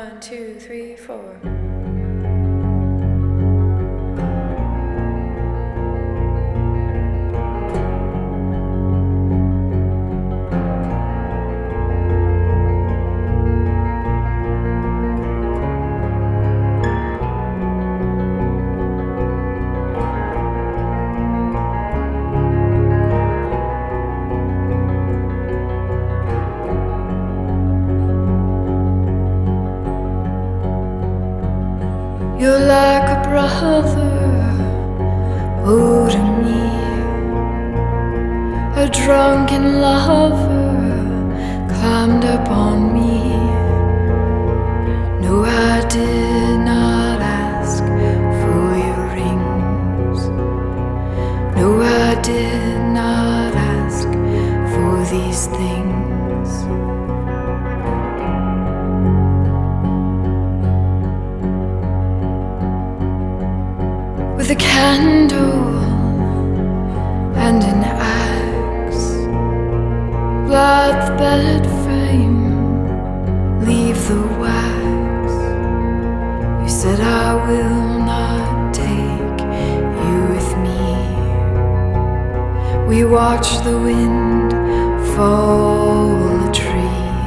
1, 2, 3, 4. You're like a brother, oh to me, a drunken lover climbed up on me. No, I did not ask for your rings. No, I did not ask for these things. With a candle and an axe, light the bed frame, leave the wax. You said I will not take you with me. We watch the wind fall a tree.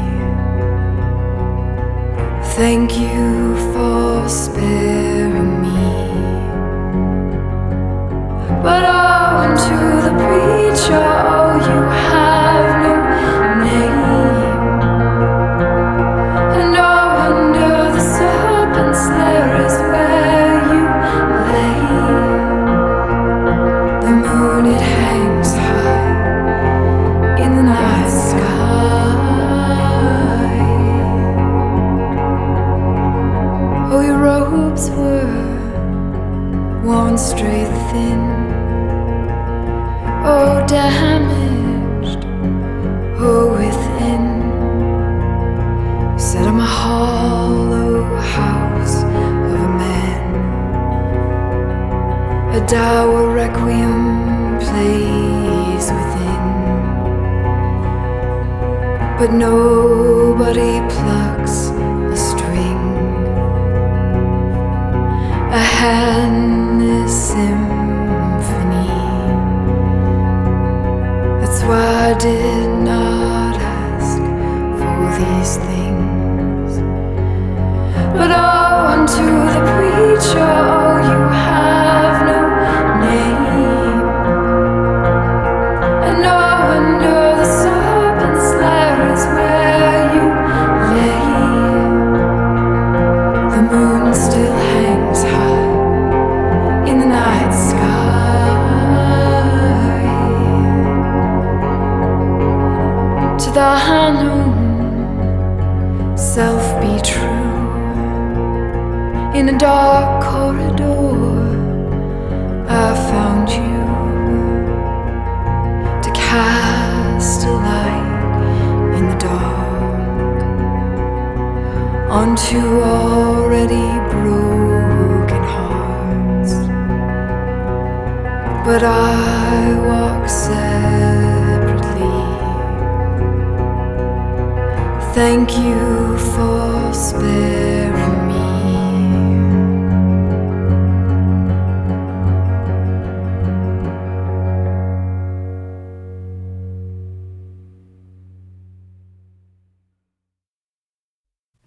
Thank you for sparing me. But I went to the preacher, oh, you have no name. And oh, under the serpent's lair is where you lay. The moon, it hangs high in the night sky. Oh, your robes were worn straight thin. Oh, damaged, oh, within. You said I'm a hollow house of a man. A dour requiem plays within. But nobody plucks a string. A handless symphony. That's why I did not ask for these things. But I went to the preacher, oh, you have no name. And oh, under the serpent's lair is where you lay. The moon still hangs high in the night sky. To the unknown, self be true. In a dark corridor, I found you to cast a light in the dark onto already broken hearts. But I walk separately. Thank you